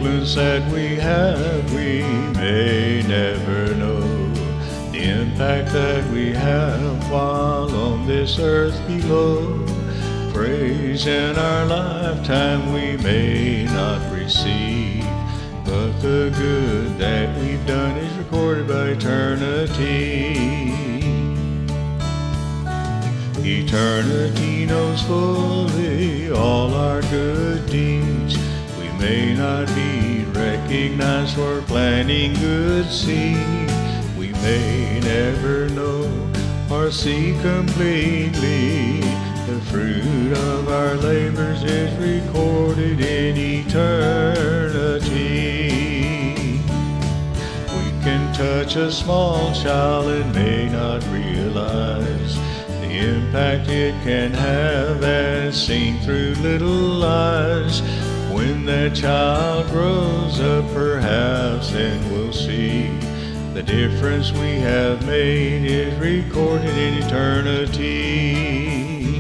influence that we have, we may never know. The impact that we have while on this earth below. Praise in our lifetime we may not receive, but the good that we've done is recorded by eternity. Eternity knows fully all our good deeds. We may not be recognized for planting good seed. We may never know or see completely. The fruit of our labors is recorded in eternity. We can touch a small child and may not realize the impact it can have as seen through little eyes. When that child grows up, perhaps then we'll see the difference we have made is recorded in eternity.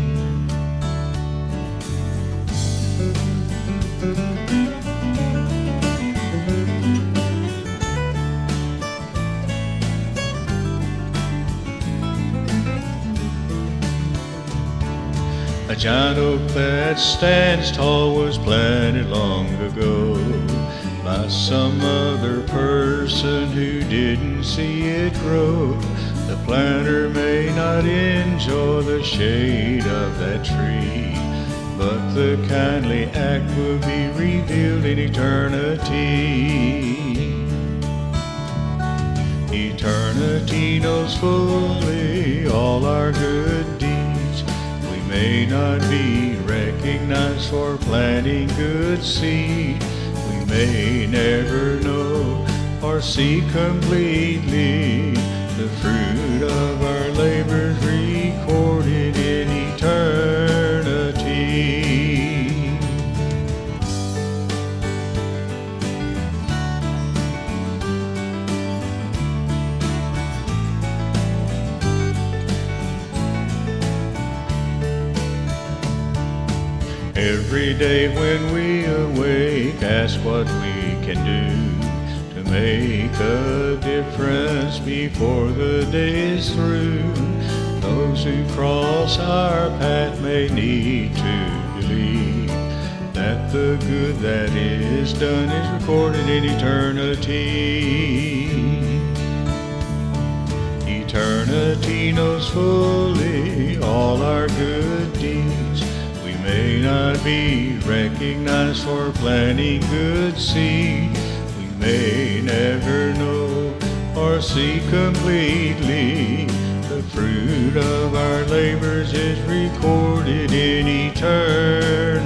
A giant oak that stands tall was planted long ago by some other person who didn't see it grow. The planter may not enjoy the shade of that tree, but the kindly act will be revealed in eternity. Eternity knows fully all our good deeds. We may not be recognized for planting good seed. We may never know or see completely the fruit of our labors recorded in eternity. Every day when we awake, ask what we can do to make a difference before the day is through. Those who cross our path may need to believe that the good that is done is recorded in eternity. Eternity knows fully all our good deeds. We may not be recognized for planting good seed. We may never know or see completely the fruit of our labors is recorded in eternity.